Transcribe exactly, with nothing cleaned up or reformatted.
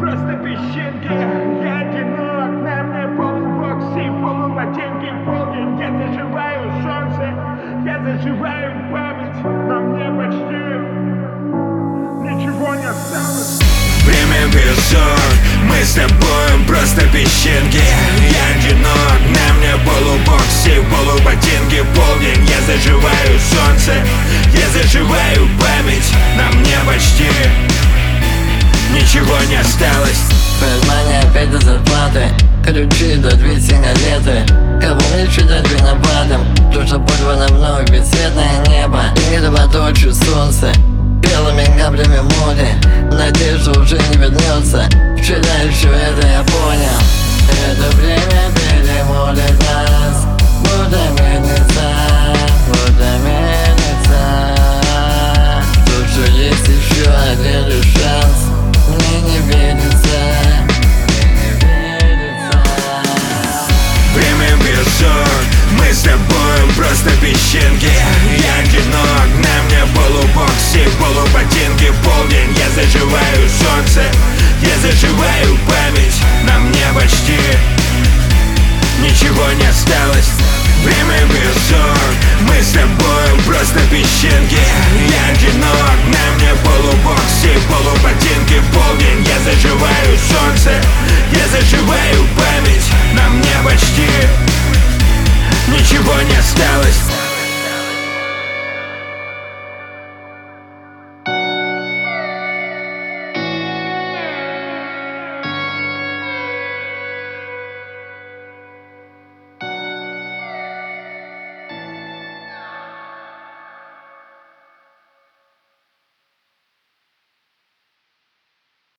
просто песчинки. Я одинок, на мне полубокси, полуботинки, полдень. Я заживаю солнце, я заживаю память, но мне почти ничего не осталось. Время бежит, мы с тобой просто песчинки. Я одинок, на мне полубокси, полуботинки, полдень. Я заживаю солнце, я заживаю память, на мне почти ничего не осталось. В кармане опять до зарплаты, ключи до две сигареты. Кого мне читать виноватым, то что порвано мной бесцветное небо. И кровоточит солнце белыми каплями море. Надежда уже не вернется, вчера еще это я понял. Это время перемотает нас, будто мельница, будто мельница. Тут же есть еще один лишь шанс, мне не верится, мне не верится. Время бежит, мы с тобой просто песчинки. Я одинок, на мне полубокси, полуботинки, полдень. Я заживаю солнце, я заживаю память, на мне почти ничего не осталось. Время бежит, мы с тобой просто песчинки. Я одинок, на мне